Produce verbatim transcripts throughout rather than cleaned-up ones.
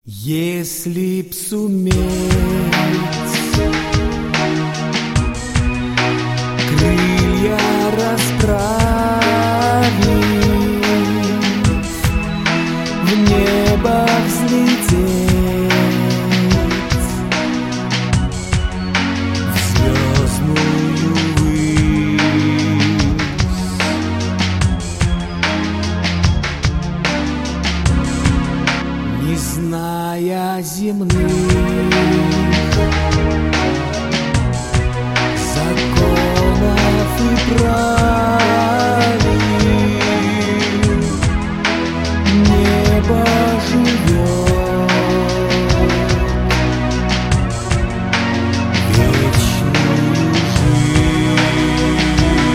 Если б суметь крылья расправить, в небо взлететь, в звездную высь, не зная земных законов и правил, небо живет вечную жизнь.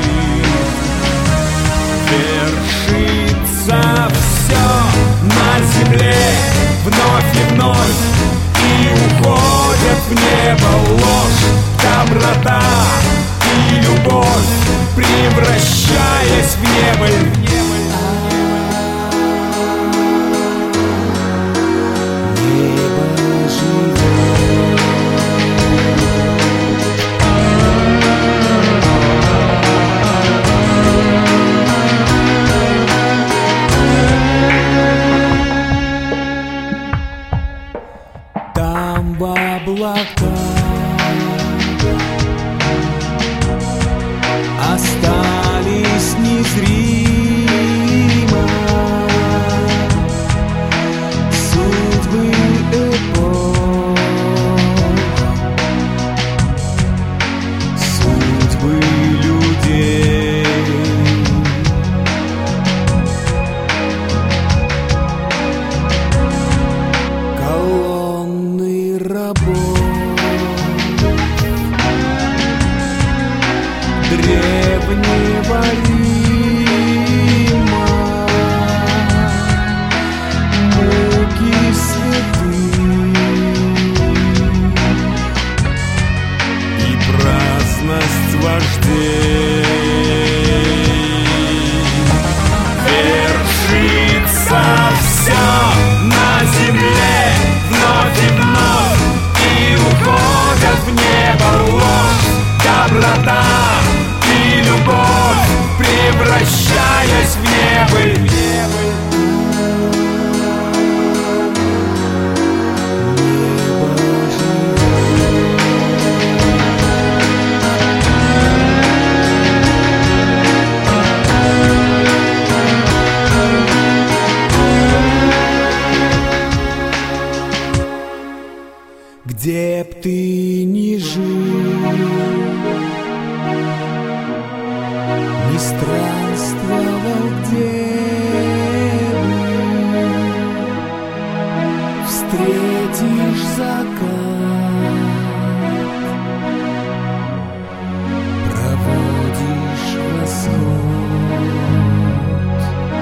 Вершится все на земле вновь и вновь, и уходят в небо ложь, доброта и любовь, превращаясь в небыль. Небо живет. Там в облаках остались незримо судьбы эпох, судьбы людей. Колонны рабов древнего Рима, муки святых и праздность вождей. Вершится все на земле вновь и вновь, и уходят в небо ложь, доброта и любовь, превращаясь в небыль. Где б ты ни жил, ни странствовал, где бы, встретишь закат, проводишь восход,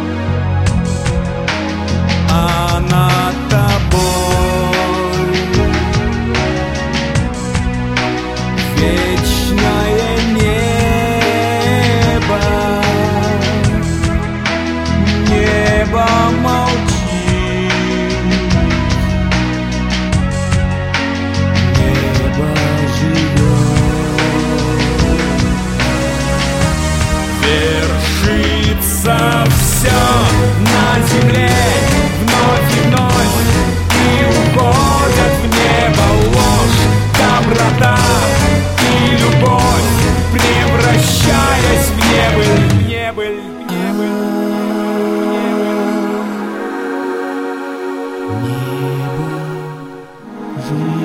а над тобой вечное небо, небо молчит, небо живет. Вершится все на земле вновь и вновь, и уходят в небо ложь, доброта и любовь, превращаясь в небыль, небыль, небыль, небыль, небо живет.